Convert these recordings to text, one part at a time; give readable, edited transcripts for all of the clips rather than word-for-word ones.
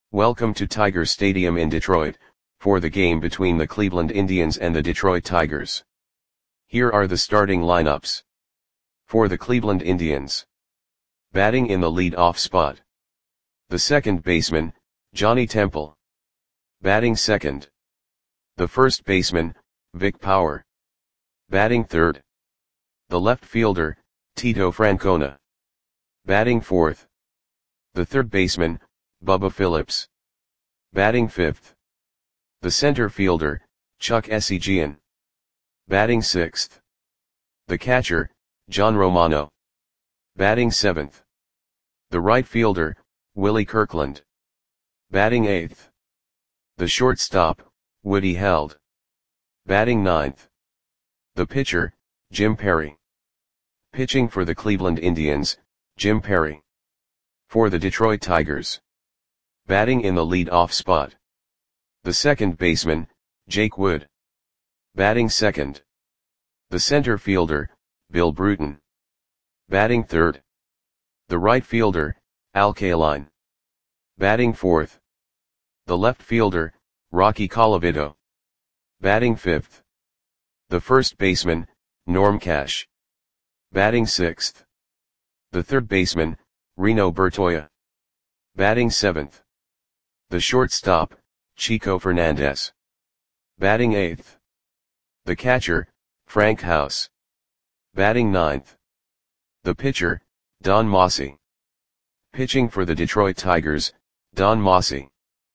Welcome to Tiger Stadium in Detroit, for the game between the Cleveland Indians and the Detroit Tigers. Here are the starting lineups. For the Cleveland Indians. Batting in the lead-off spot. The second baseman, Johnny Temple. Batting second. The first baseman, Vic Power. Batting third. The left fielder, Tito Francona. Batting fourth. The third baseman, Bubba Phillips. Batting fifth. The center fielder, Chuck Essegian. Batting sixth. The catcher, John Romano. Batting seventh. The right fielder, Willie Kirkland. Batting eighth. The shortstop, Woody Held. Batting ninth. The pitcher, Jim Perry. Pitching for the Cleveland Indians, Jim Perry. For the Detroit Tigers. Batting in the lead-off spot. The second baseman, Jake Wood. Batting second. The center fielder, Bill Bruton. Batting third. The right fielder, Al Kaline. Batting fourth. The left fielder, Rocky Colavito. Batting fifth. The first baseman, Norm Cash. Batting sixth. The third baseman, Reno Bertoia. Batting seventh. The shortstop, Chico Fernandez. Batting eighth. The catcher, Frank House. Batting ninth. The pitcher, Don Mossi. Pitching for the Detroit Tigers, Don Mossi.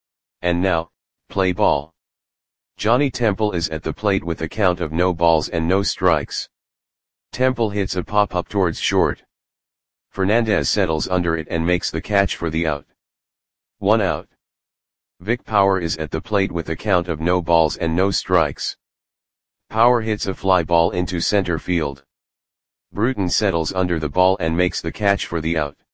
And now, play ball. Johnny Temple is at the plate with a count of no balls and no strikes. Temple hits a pop-up towards short. Fernandez settles under it and makes the catch for the out. 1 out. Vic Power is at the plate with a count of no balls and no strikes. Power hits a fly ball into center field. Bruton settles under the ball and makes the catch for the out.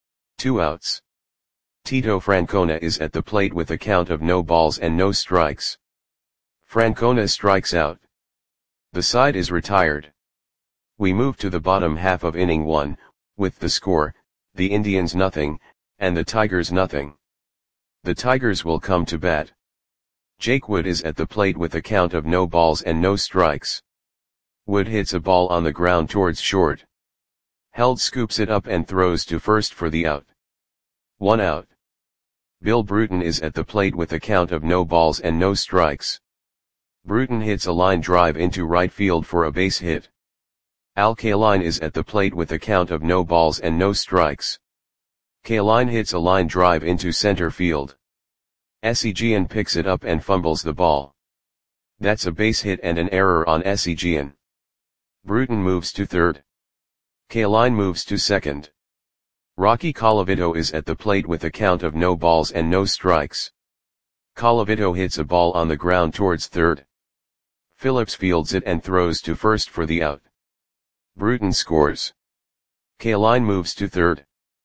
2 outs. Tito Francona is at the plate with a count of no balls and no strikes. Francona strikes out. The side is retired. We move to the bottom half of inning 1, with the score, the Indians nothing, and the Tigers nothing. The Tigers will come to bat. Jake Wood is at the plate with a count of no balls and no strikes. Wood hits a ball on the ground towards short. Held scoops it up and throws to first for the out. 1 out. Bill Bruton is at the plate with a count of no balls and no strikes. Bruton hits a line drive into right field for a base hit. Al Kaline is at the plate with a count of no balls and no strikes. Kaline hits a line drive into center field. Essegian picks it up and fumbles the ball. That's a base hit and an error on Essegian. Bruton moves to third. Kaline moves to second. Rocky Colavito is at the plate with a count of no balls and no strikes. Colavito hits a ball on the ground towards third. Phillips fields it and throws to first for the out. Bruton scores. Kaline moves to third.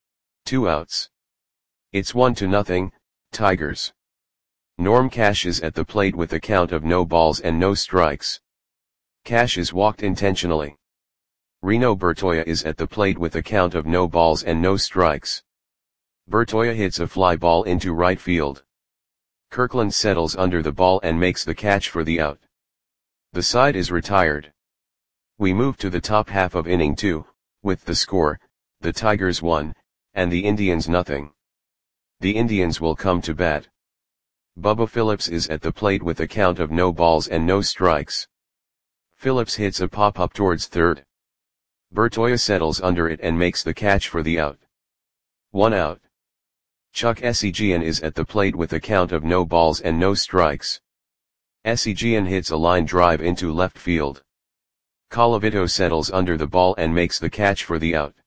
2 outs. It's 1-0, Tigers. Norm Cash is at the plate with a count of no balls and no strikes. Cash is walked intentionally. Reno Bertoia is at the plate with a count of no balls and no strikes. Bertoia hits a fly ball into right field. Kirkland settles under the ball and makes the catch for the out. The side is retired. We move to the top half of inning 2, with the score, the Tigers 1, and the Indians nothing. The Indians will come to bat. Bubba Phillips is at the plate with a count of no balls and no strikes. Phillips hits a pop-up towards third. Bertoia settles under it and makes the catch for the out. 1 out. Chuck Essegian is at the plate with a count of no balls and no strikes. Essegian hits a line drive into left field. Colavito settles under the ball and makes the catch for the out.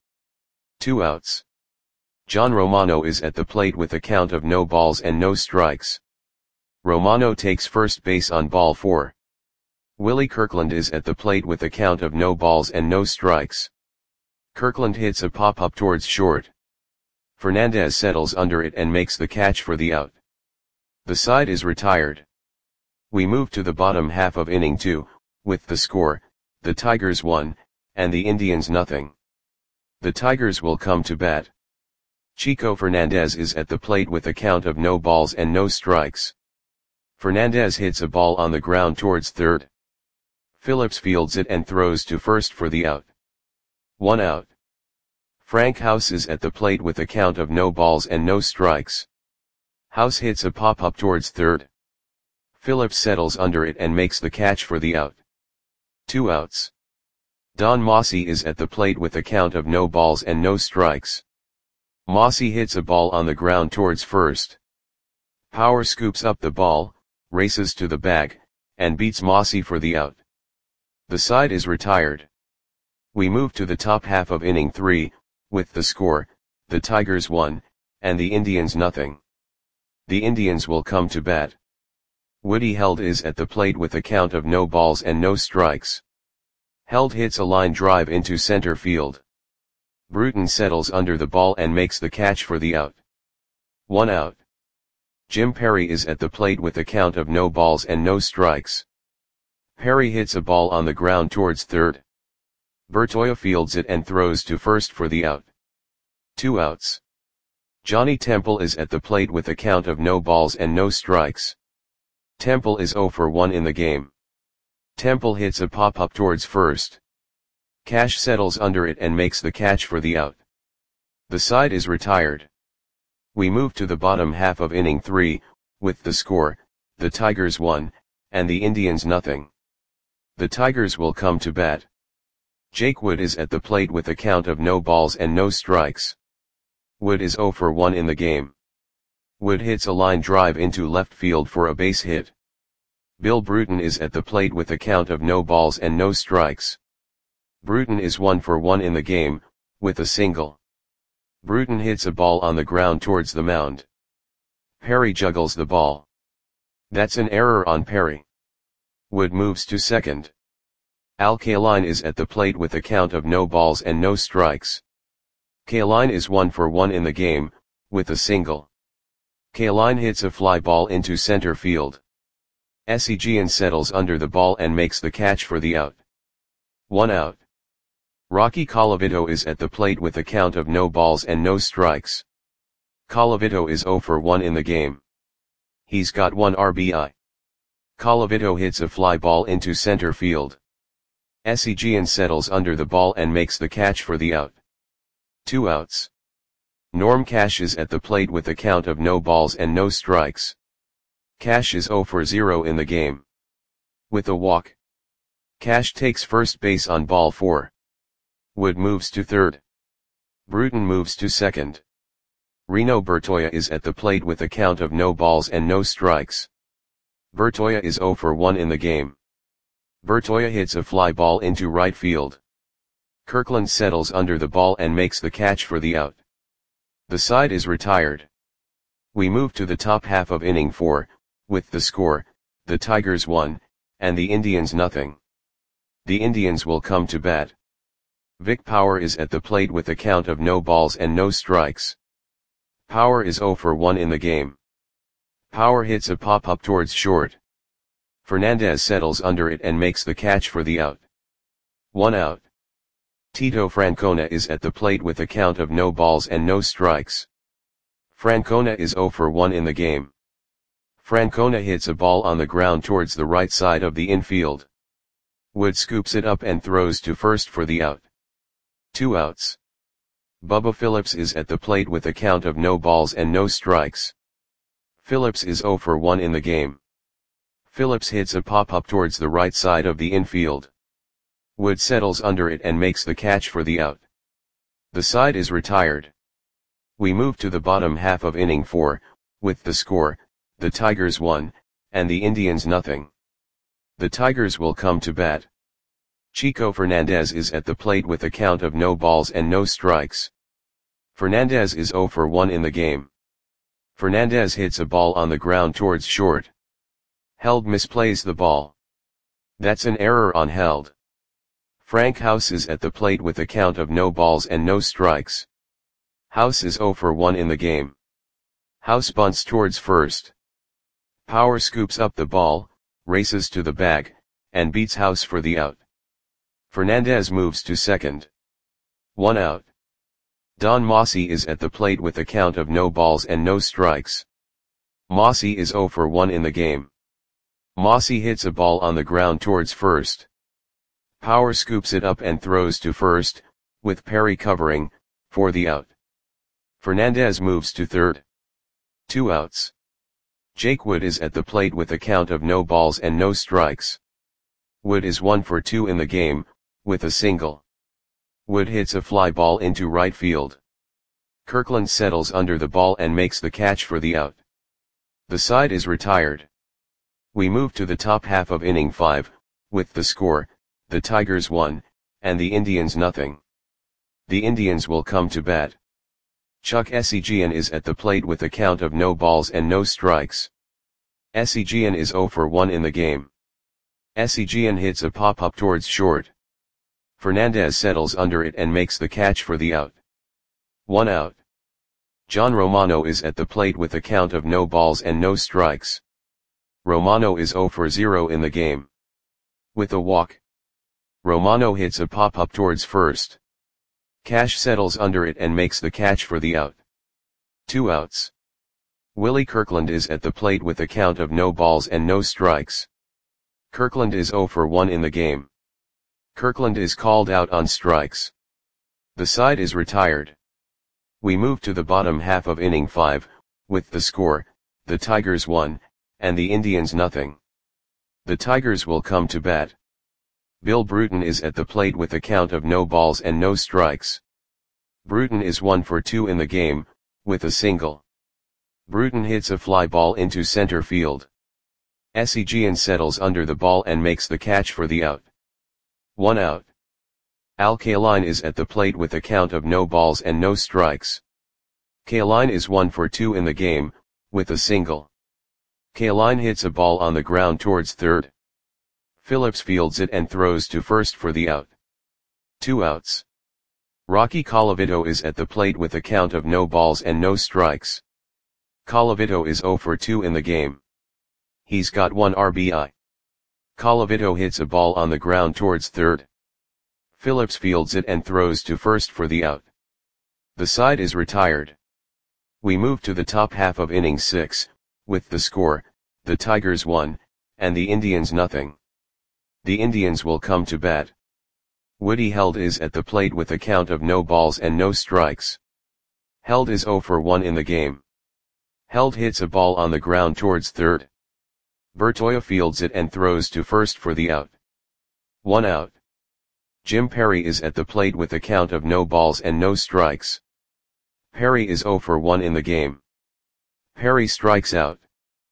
2 outs. John Romano is at the plate with a count of no balls and no strikes. Romano takes first base on ball 4. Willie Kirkland is at the plate with a count of no balls and no strikes. Kirkland hits a pop-up towards short. Fernandez settles under it and makes the catch for the out. The side is retired. We move to the bottom half of inning 2, with the score, the Tigers 1, and the Indians nothing. The Tigers will come to bat. Chico Fernandez is at the plate with a count of no balls and no strikes. Fernandez hits a ball on the ground towards third. Phillips fields it and throws to first for the out. 1 out. Frank House is at the plate with a count of no balls and no strikes. House hits a pop-up towards third. Phillips settles under it and makes the catch for the out. 2 outs. Don Mossy is at the plate with a count of no balls and no strikes. Mossy hits a ball on the ground towards first. Power scoops up the ball, races to the bag, and beats Mossy for the out. The side is retired. We move to the top half of inning 3, with the score, the Tigers 1, and the Indians nothing. The Indians will come to bat. Woody Held is at the plate with a count of no balls and no strikes. Held hits a line drive into center field. Bruton settles under the ball and makes the catch for the out. 1 out. Jim Perry is at the plate with a count of no balls and no strikes. Perry hits a ball on the ground towards third. Bertoia fields it and throws to first for the out. 2 outs. Johnny Temple is at the plate with a count of no balls and no strikes. Temple is 0 for 1 in the game. Temple hits a pop-up towards first. Cash settles under it and makes the catch for the out. The side is retired. We move to the bottom half of inning 3, with the score, the Tigers 1, and the Indians nothing. The Tigers will come to bat. Jake Wood is at the plate with a count of no balls and no strikes. Wood is 0 for 1 in the game. Wood hits a line drive into left field for a base hit. Bill Bruton is at the plate with a count of no balls and no strikes. Bruton is 1 for 1 in the game, with a single. Bruton hits a ball on the ground towards the mound. Perry juggles the ball. That's an error on Perry. Wood moves to second. Al Kaline is at the plate with a count of no balls and no strikes. Kaline is 1 for 1 in the game, with a single. Kaline hits a fly ball into center field. Seguin settles under the ball and makes the catch for the out. 1 out. Rocky Colavito is at the plate with a count of no balls and no strikes. Colavito is 0 for 1 in the game. He's got 1 RBI. Colavito hits a fly ball into center field. Seguin settles under the ball and makes the catch for the out. 2 outs. Norm Cash is at the plate with a count of no balls and no strikes. Cash is 0 for 0 in the game. With a walk. Cash takes first base on ball 4. Wood moves to third. Bruton moves to second. Reno Bertoia is at the plate with a count of no balls and no strikes. Bertoia is 0 for 1 in the game. Bertoia hits a fly ball into right field. Kirkland settles under the ball and makes the catch for the out. The side is retired. We move to the top half of inning 4, with the score, the Tigers 1, and the Indians nothing. The Indians will come to bat. Vic Power is at the plate with a count of no balls and no strikes. Power is 0 for 1 in the game. Power hits a pop-up towards short. Fernandez settles under it and makes the catch for the out. 1 out. Tito Francona is at the plate with a count of no balls and no strikes. Francona is 0 for 1 in the game. Francona hits a ball on the ground towards the right side of the infield. Wood scoops it up and throws to first for the out. 2 outs. Bubba Phillips is at the plate with a count of no balls and no strikes. Phillips is 0 for 1 in the game. Phillips hits a pop-up towards the right side of the infield. Wood settles under it and makes the catch for the out. The side is retired. We move to the bottom half of inning 4, with the score, the Tigers 1, and the Indians nothing. The Tigers will come to bat. Chico Fernandez is at the plate with a count of no balls and no strikes. Fernandez is 0 for 1 in the game. Fernandez hits a ball on the ground towards short. Held misplays the ball. That's an error on Held. Frank House is at the plate with a count of no balls and no strikes. House is 0 for 1 in the game. House bunts towards first. Power scoops up the ball, races to the bag, and beats House for the out. Fernandez moves to second. 1 out. Don Mossy is at the plate with a count of no balls and no strikes. Mossy is 0 for 1 in the game. Mossy hits a ball on the ground towards first. Power scoops it up and throws to first, with Perry covering, for the out. Fernandez moves to third. 2 outs. Jake Wood is at the plate with a count of no balls and no strikes. Wood is 1 for 2 in the game, with a single. Wood hits a fly ball into right field. Kirkland settles under the ball and makes the catch for the out. The side is retired. We move to the top half of inning 5, with the score, the Tigers 1, and the Indians nothing. The Indians will come to bat. Chuck Essegian is at the plate with a count of no balls and no strikes. Essegian is 0 for 1 in the game. Essegian hits a pop-up towards short. Fernandez settles under it and makes the catch for the out. 1 out. John Romano is at the plate with a count of no balls and no strikes. Romano is 0 for 0 in the game. With a walk. Romano hits a pop-up towards first. Cash settles under it and makes the catch for the out. 2 outs. Willie Kirkland is at the plate with a count of no balls and no strikes. Kirkland is 0 for 1 in the game. Kirkland is called out on strikes. The side is retired. We move to the bottom half of inning 5, with the score, the Tigers 1, and the Indians nothing. The Tigers will come to bat. Bill Bruton is at the plate with a count of no balls and no strikes. Bruton is 1 for 2 in the game, with a single. Bruton hits a fly ball into center field. Essegian settles under the ball and makes the catch for the out. 1 out. Al Kaline is at the plate with a count of no balls and no strikes. Kaline is 1 for 2 in the game, with a single. Kaline hits a ball on the ground towards third. Phillips fields it and throws to first for the out. 2 outs. Rocky Colavito is at the plate with a count of no balls and no strikes. Colavito is 0 for 2 in the game. He's got 1 RBI. Colavito hits a ball on the ground towards third. Phillips fields it and throws to first for the out. The side is retired. We move to the top half of inning 6, with the score, the Tigers 1, and the Indians nothing. The Indians will come to bat. Woody Held is at the plate with a count of no balls and no strikes. Held is 0 for 1 in the game. Held hits a ball on the ground towards third. Bertoia fields it and throws to first for the out. 1 out. Jim Perry is at the plate with a count of no balls and no strikes. Perry is 0 for 1 in the game. Perry strikes out.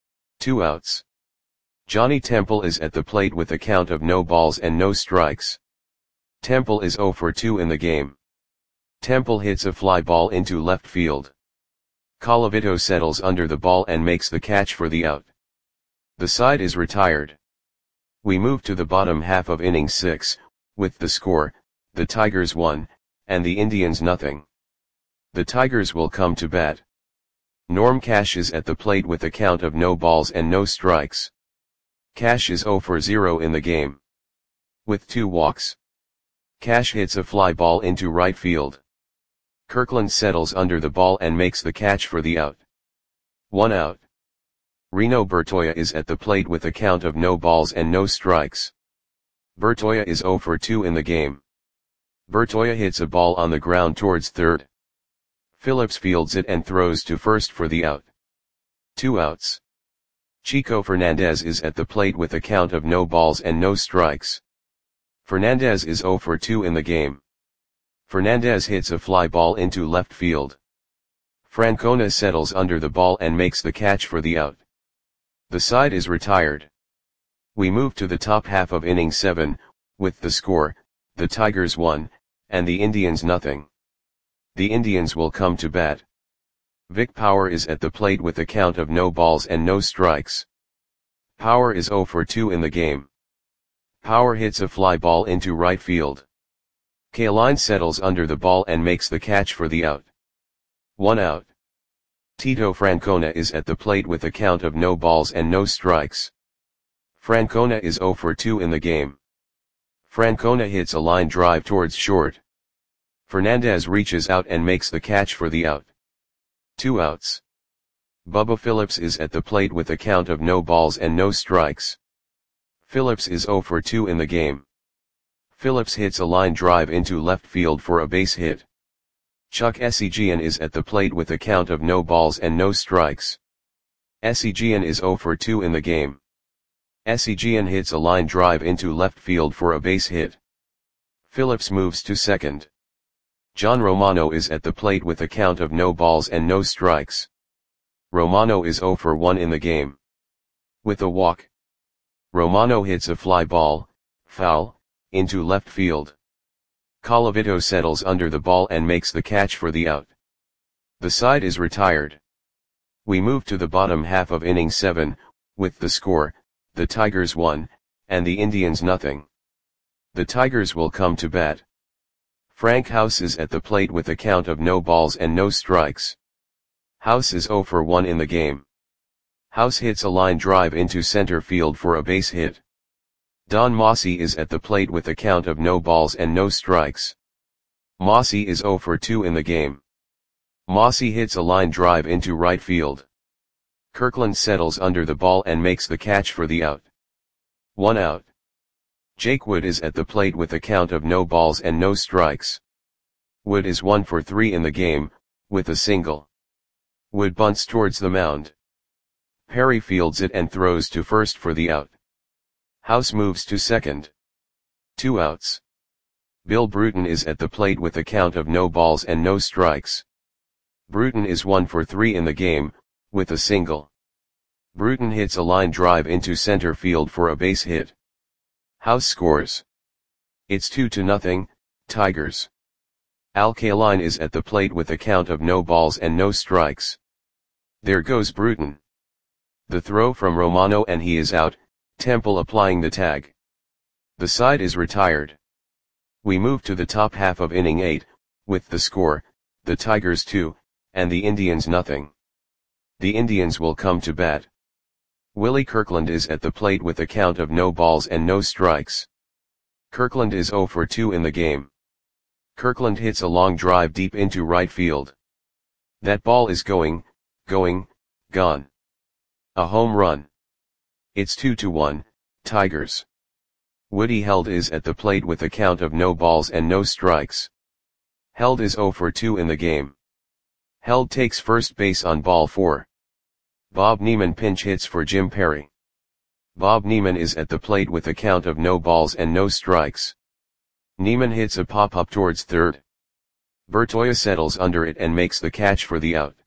2 outs. Johnny Temple is at the plate with a count of no balls and no strikes. Temple is 0 for 2 in the game. Temple hits a fly ball into left field. Colavito settles under the ball and makes the catch for the out. The side is retired. We move to the bottom half of inning 6, with the score, the Tigers 1, and the Indians nothing. The Tigers will come to bat. Norm Cash is at the plate with a count of no balls and no strikes. Cash is 0 for 0 in the game. With 2 walks. Cash hits a fly ball into right field. Kirkland settles under the ball and makes the catch for the out. 1 out. Reno Bertoia is at the plate with a count of no balls and no strikes. Bertoia is 0 for 2 in the game. Bertoia hits a ball on the ground towards third. Phillips fields it and throws to first for the out. 2 outs. Chico Fernandez is at the plate with a count of no balls and no strikes. Fernandez is 0 for 2 in the game. Fernandez hits a fly ball into left field. Francona settles under the ball and makes the catch for the out. The side is retired. We move to the top half of inning 7, with the score, the Tigers 1, and the Indians nothing. The Indians will come to bat. Vic Power is at the plate with a count of no balls and no strikes. Power is 0 for 2 in the game. Power hits a fly ball into right field. Kaline settles under the ball and makes the catch for the out. 1 out. Tito Francona is at the plate with a count of no balls and no strikes. Francona is 0 for 2 in the game. Francona hits a line drive towards short. Fernandez reaches out and makes the catch for the out. 2 outs. Bubba Phillips is at the plate with a count of no balls and no strikes. Phillips is 0 for 2 in the game. Phillips hits a line drive into left field for a base hit. Chuck Essegian is at the plate with a count of no balls and no strikes. Essegian is 0 for 2 in the game. Essegian hits a line drive into left field for a base hit. Phillips moves to second. John Romano is at the plate with a count of no balls and no strikes. Romano is 0 for 1 in the game. With a walk, Romano hits a fly ball, foul, into left field. Colavito settles under the ball and makes the catch for the out. The side is retired. We move to the bottom half of inning 7, with the score, the Tigers 1, and the Indians nothing. The Tigers will come to bat. Frank House is at the plate with a count of no balls and no strikes. House is 0 for 1 in the game. House hits a line drive into center field for a base hit. Don Mossy is at the plate with a count of no balls and no strikes. Mossy is 0 for 2 in the game. Mossy hits a line drive into right field. Kirkland settles under the ball and makes the catch for the out. 1 out. Jake Wood is at the plate with a count of no balls and no strikes. Wood is 1 for 3 in the game, with a single. Wood bunts towards the mound. Perry fields it and throws to first for the out. House moves to second. 2 outs. Bill Bruton is at the plate with a count of no balls and no strikes. Bruton is 1 for 3 in the game, with a single. Bruton hits a line drive into center field for a base hit. House scores. It's 2-0, Tigers. Al Kaline is at the plate with a count of no balls and no strikes. There goes Bruton. The throw from Romano and he is out, Temple applying the tag. The side is retired. We move to the top half of inning 8, with the score, the Tigers 2, and the Indians nothing. The Indians will come to bat. Willie Kirkland is at the plate with a count of no balls and no strikes. Kirkland is 0 for 2 in the game. Kirkland hits a long drive deep into right field. That ball is gone. A home run. It's 2-1, Tigers. Woody Held is at the plate with a count of no balls and no strikes. Held is 0 for 2 in the game. Held takes first base on ball 4. Bob Neiman pinch hits for Jim Perry. Bob Neiman is at the plate with a count of no balls and no strikes. Neiman hits a pop-up towards third. Bertoia settles under it and makes the catch for the out.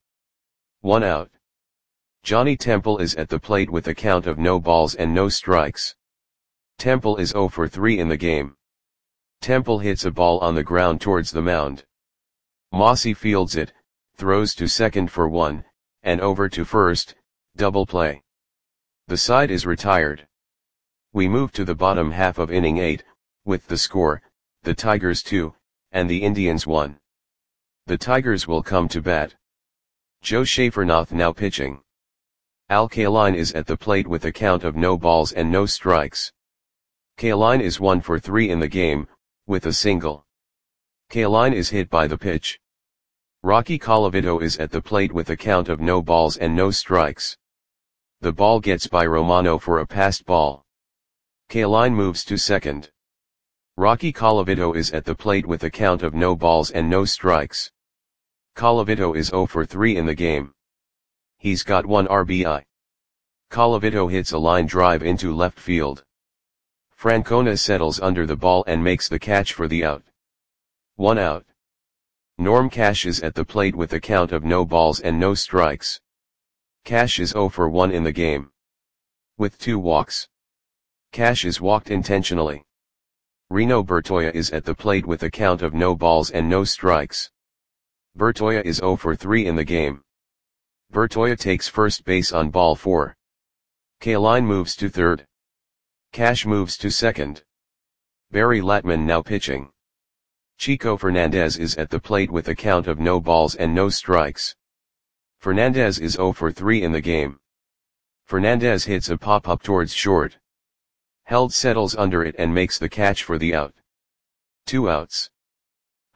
1 out. Johnny Temple is at the plate with a count of no balls and no strikes. Temple is 0 for 3 in the game. Temple hits a ball on the ground towards the mound. Mossy fields it, throws to second for 1, and over to first, double play. The side is retired. We move to the bottom half of inning 8, with the score, the Tigers 2, and the Indians 1. The Tigers will come to bat. Joe Schaefernoth now pitching. Al Kaline is at the plate with a count of no balls and no strikes. Kaline is 1 for 3 in the game, with a single. Kaline is hit by the pitch. Rocky Colavito is at the plate with a count of no balls and no strikes. The ball gets by Romano for a passed ball. Kaline moves to second. Rocky Colavito is at the plate with a count of no balls and no strikes. Colavito is 0 for 3 in the game. He's got 1 RBI. Colavito hits a line drive into left field. Francona settles under the ball and makes the catch for the out. 1 out. Norm Cash is at the plate with a count of no balls and no strikes. Cash is 0 for 1 in the game. With 2 walks. Cash is walked intentionally. Reno Bertoia is at the plate with a count of no balls and no strikes. Bertoia is 0 for 3 in the game. Bertoia takes first base on ball 4. Kaline moves to third. Cash moves to second. Barry Latman now pitching. Chico Fernandez is at the plate with a count of no balls and no strikes. Fernandez is 0 for 3 in the game. Fernandez hits a pop-up towards short. Held settles under it and makes the catch for the out. 2 outs.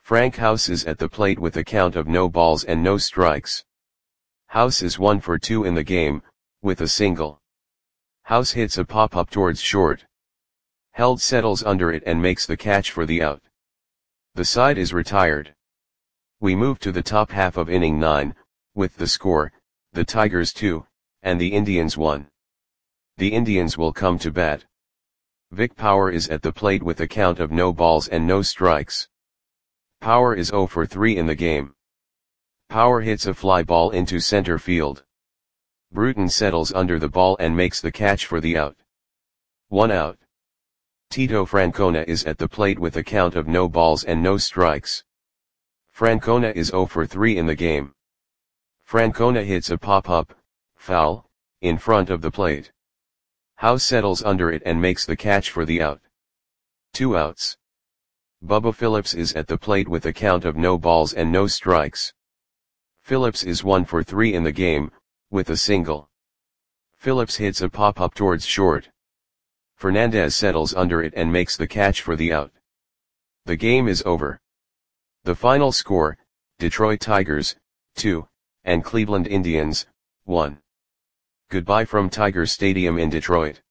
Frank House is at the plate with a count of no balls and no strikes. House is 1 for 2 in the game, with a single. House hits a pop-up towards short. Held settles under it and makes the catch for the out. The side is retired. We move to the top half of inning 9, with the score, the Tigers 2, and the Indians 1. The Indians will come to bat. Vic Power is at the plate with a count of no balls and no strikes. Power is 0 for 3 in the game. Power hits a fly ball into center field. Bruton settles under the ball and makes the catch for the out. 1 out. Tito Francona is at the plate with a count of no balls and no strikes. Francona is 0 for 3 in the game. Francona hits a pop-up, foul, in front of the plate. House settles under it and makes the catch for the out. 2 outs. Bubba Phillips is at the plate with a count of no balls and no strikes. Phillips is 1 for 3 in the game, with a single. Phillips hits a pop-up towards short. Fernandez settles under it and makes the catch for the out. The game is over. The final score, Detroit Tigers, 2, and Cleveland Indians, 1. Goodbye from Tiger Stadium in Detroit.